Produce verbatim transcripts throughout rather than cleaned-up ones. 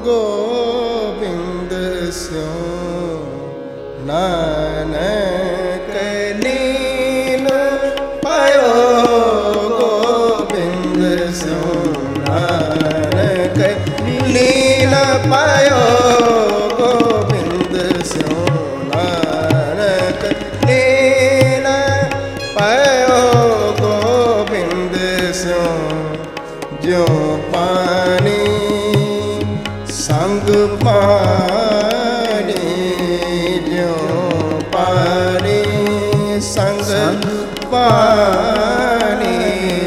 गोविंद स्यो नानक लीन पायो गोविंद स्यो नानक लीन पायो गोविंद स्यो नानक लीन पायो गोविंद स्यो ज्यों पानी संग पानी ज्यों पानी संग पानी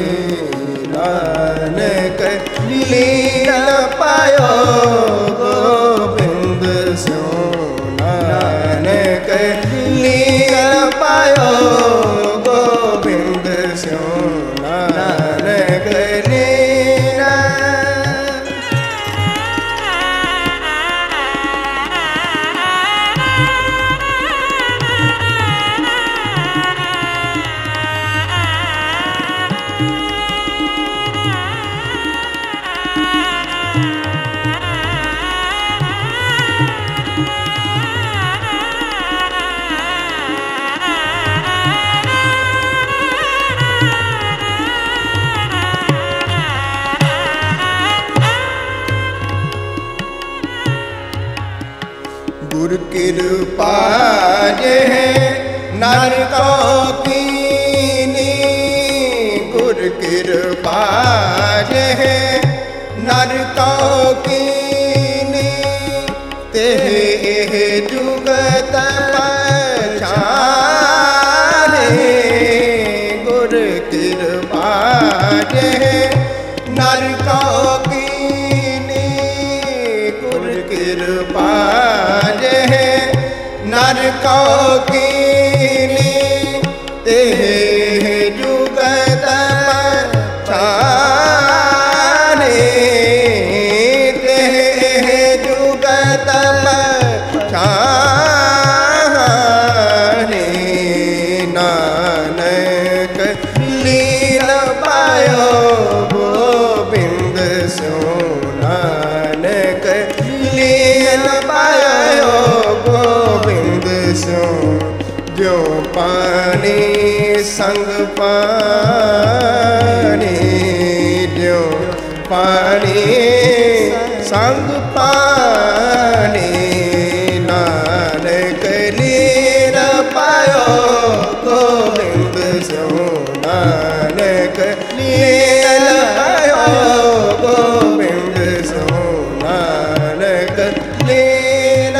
नानक लीला पायो गोविंद स्यो नानक लीला पायो गोविंद स्यो नानक लीला। गुर कृपा जे नर को कीनी गुर कृपा जे नर को कीनी तेह एह जुगत पछाने गुर कृपा जे नर को कीनी गुर कृपा नर को कीनी तेह जुगत पछाने तेह जुगत पछाने नानक लीन पायो गोविंद स्यो नानक लीन पायो गोविंद स्यो ज्यों पानी संग पानी ज्यों पानी संग पानी नानक लीन पायो गोविंद स्यो नानक लीन पायो गोविंद स्यो नानक लीन।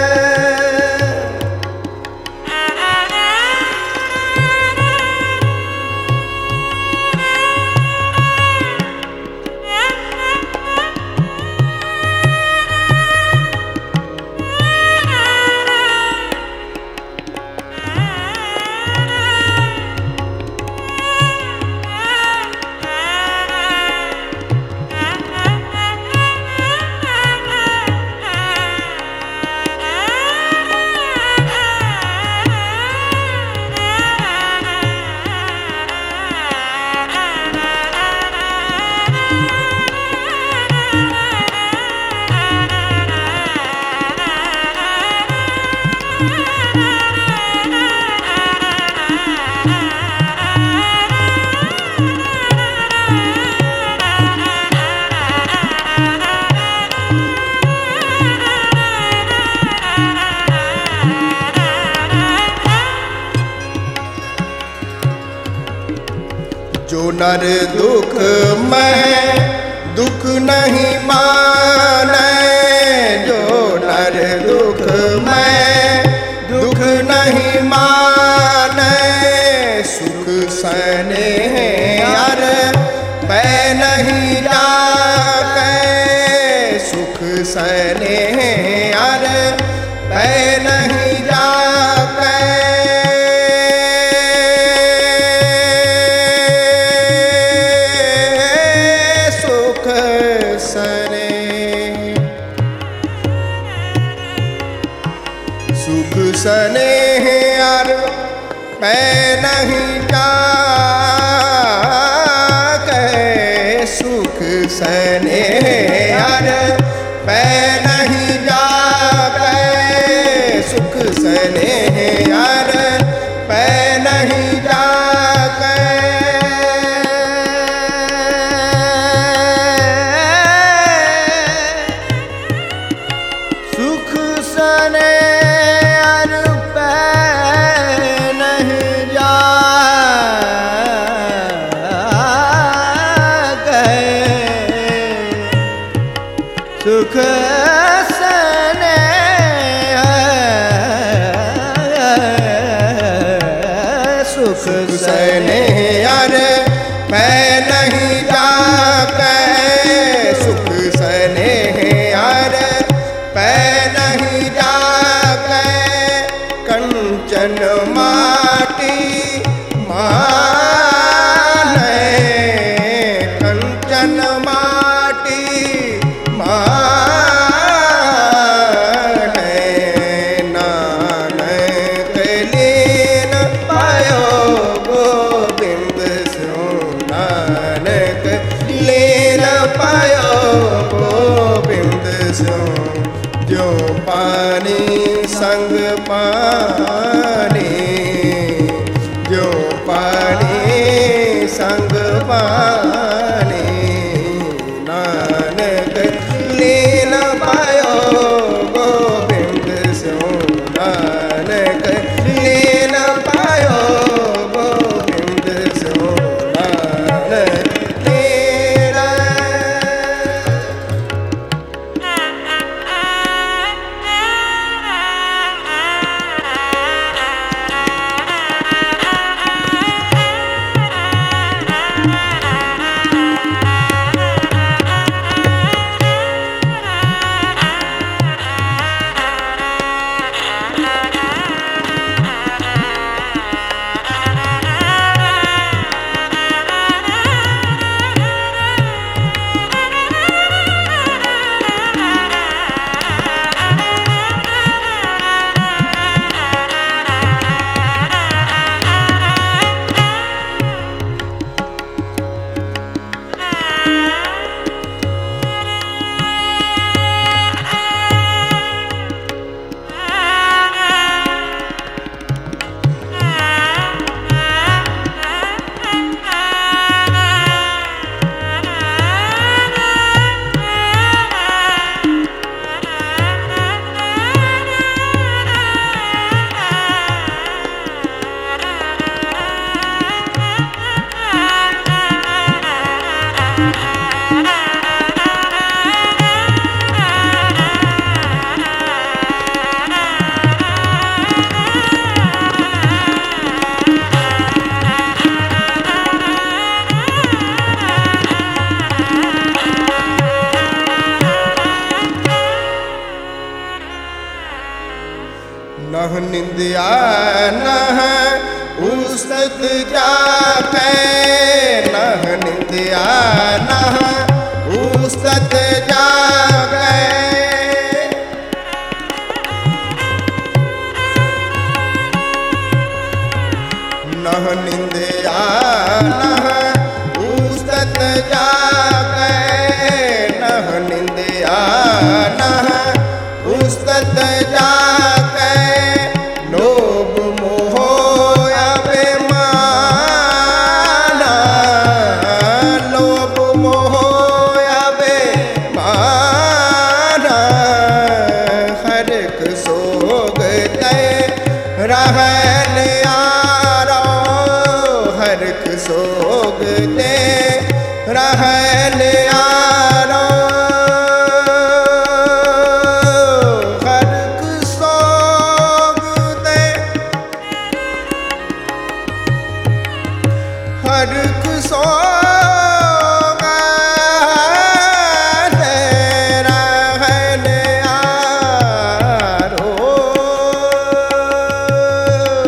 जो नर दुख में दुख नहीं माने जो नर दुख में दुख नहीं माने सुख सने यार पै नहीं जाके सुख सने यार पै नहीं जाके सुख सने यार पै नहीं जाके सुख सने यार पै सुख स्नेह सुख स्नेह अरे मैं नहीं जाके सुख स्नेह अरे मैं नहीं जाके कंचन माटी माने कंचन माटी माने नानक लीन पायो गोविंद स्यो नानक लीन पायो गोविंद स्यो जो पानी संग पानी जो पानी संग पानी नानक लीन पायो गोविंद स्यो नानक लीन पायो गोविंद स्यो नानक लीन नह निंदिया नह उस्तत जाके नह निंदिया नह उस्तत जाके नह निंदिया नह उस्तत जाके नह निंदिया नह उस्तत जाके लोभ मोह अभिमाना लोभ मोह अभिमाना हर एक सोग ते रहन यारो हर एक सोग ते रहन यारो हर एक सोग तेरा है यारो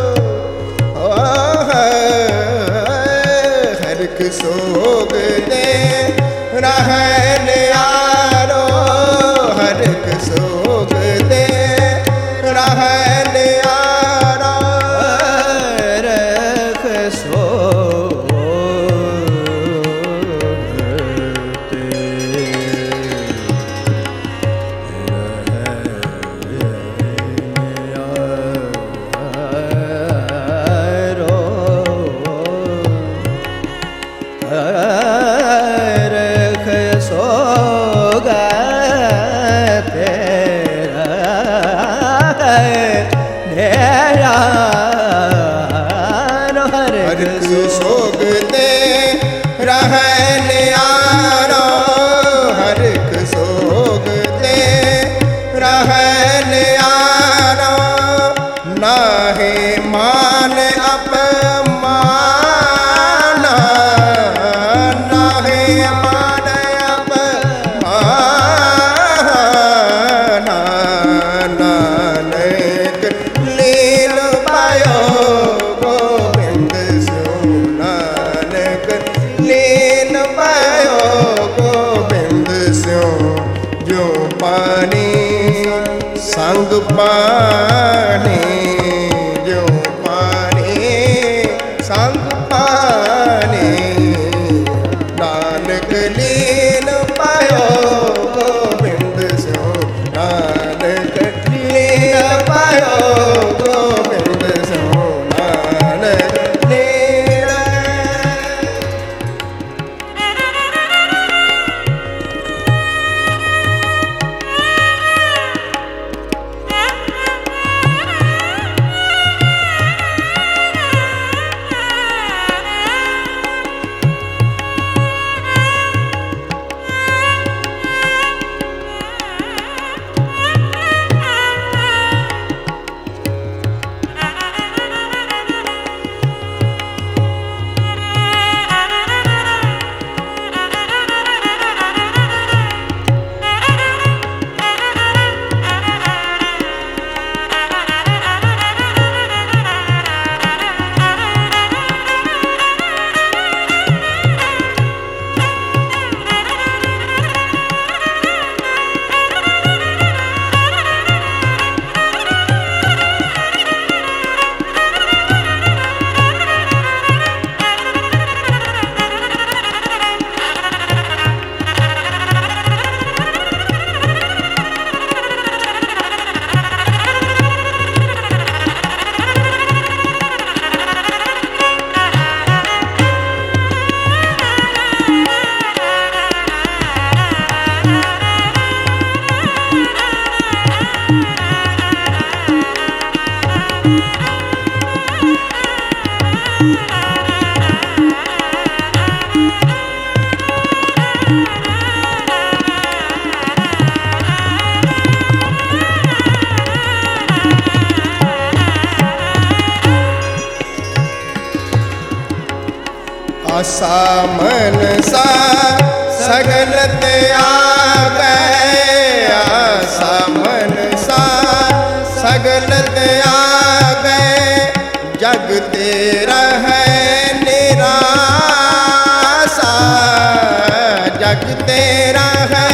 पानी संग पानी जो पानी संग पानी नानक लीन पायो गोबिंद सो नानक लीन पायो गोबिंद सो नानक लीन। आसा मनसा सगल त्याग आसा मनसा सगल त्याग जग तेरा है निरासा जग तेरा है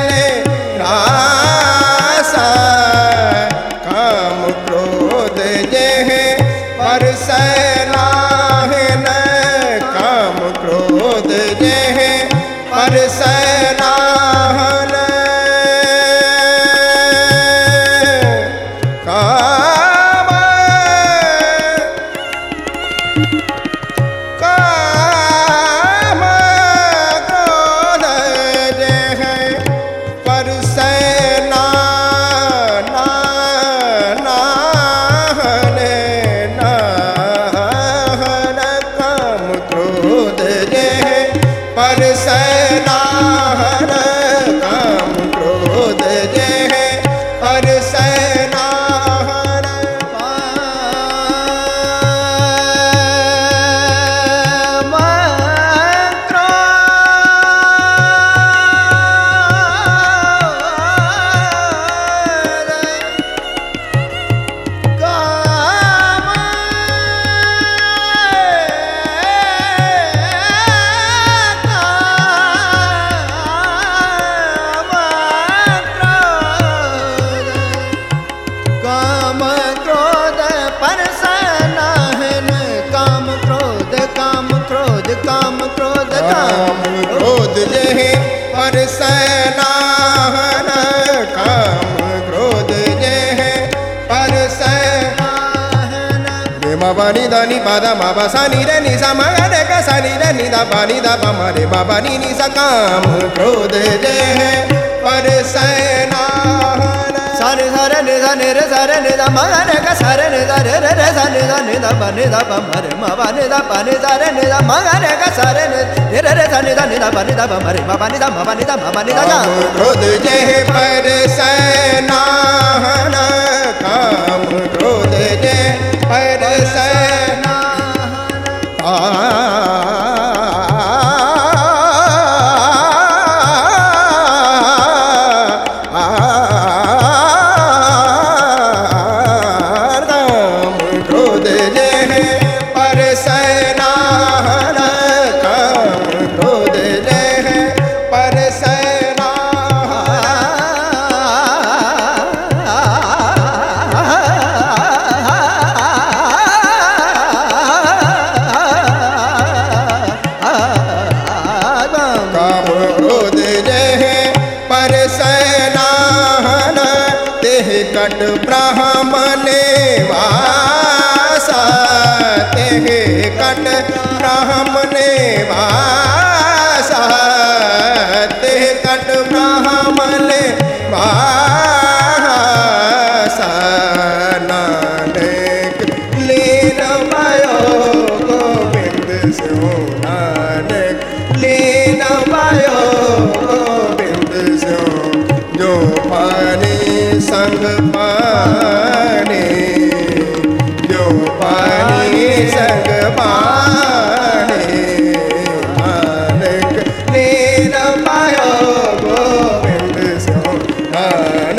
निरासा काम क्रोध यह परसै नाहिन काम क्रोध यह परसै नाहिन काम काम क्रोध यह परसै ना ना नाहिन नाहिन काम क्रोध यह परसै नाहिन काम क्रोध यह परसै नाहिन काम क्रोध परसै नाहिन काम क्रोध काम क्रोध काम क्रोध काम क्रोध यह परसै नाहिन काम क्रोध यह परसै नाहिन। रे मा पा नि धा नि पा धा मा पा सा नि रे नि सा मा गा रे गा सा नि रे नि धा पा नि धा पा मा रे मा पा नि नि सा काम क्रोध यह परसै नाहिन। सा रे सा रे नि धा नि रे सा रे नि धा मा गा रे गा सा रे नि धा रे रे रे सा नि धा नि धा पा नि धा पा मा रे मा पा नि धा पा नि सा रे नि धा मा गा रे गा सा रे नि रे रे रे सा नि धा नि धा पा नि धा पा मा रे मा पा नि धा मा पा नि धा मा पा नि धा काम क्रोध यह परसै नाहिन काम क्रोध यह परसै नाहिन। आ परसै नाहिन कट ब्राह्मणे वासा तेह कट ब्राह्मणे वासा तेह कट ब्राह्मणे वासा नानक लीन भयो गोविंद स्यो नानक लीन भयो गोविंद स्यो जो पानी संग पानी जो पानी संग पानी नानक लीन भयो गोविंद स्यो नानक